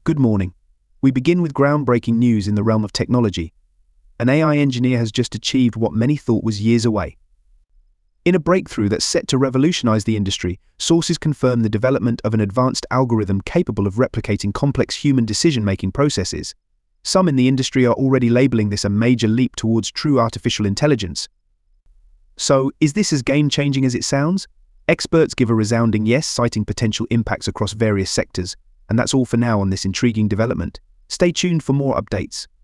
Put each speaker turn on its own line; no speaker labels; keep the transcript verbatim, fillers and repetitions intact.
Good morning. We begin with groundbreaking news in the realm of technology. An A I engineer has just achieved what many thought was years away. In a breakthrough that's set to revolutionize the industry, sources confirm the development of an advanced algorithm capable of replicating complex human decision-making processes. Some in the industry are already labeling this a major leap towards true artificial intelligence. So, is this as game-changing as it sounds? Experts give a resounding yes, citing potential impacts across various sectors. And that's all for now on this intriguing development. Stay tuned for more updates.